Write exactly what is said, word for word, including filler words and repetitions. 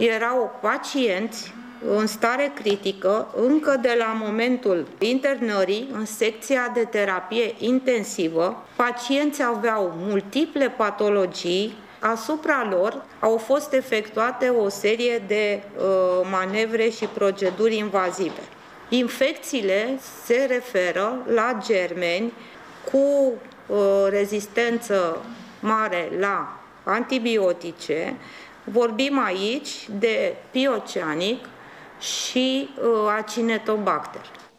erau pacienți în stare critică încă de la momentul internării în secția de terapie intensivă. Pacienții aveau multiple patologii, asupra lor au fost efectuate o serie de uh, manevre și proceduri invazive. Infecțiile se referă la germeni cu uh, rezistență mare la antibiotice. Vorbim aici de P. oceanic și uh, Acinetobacter.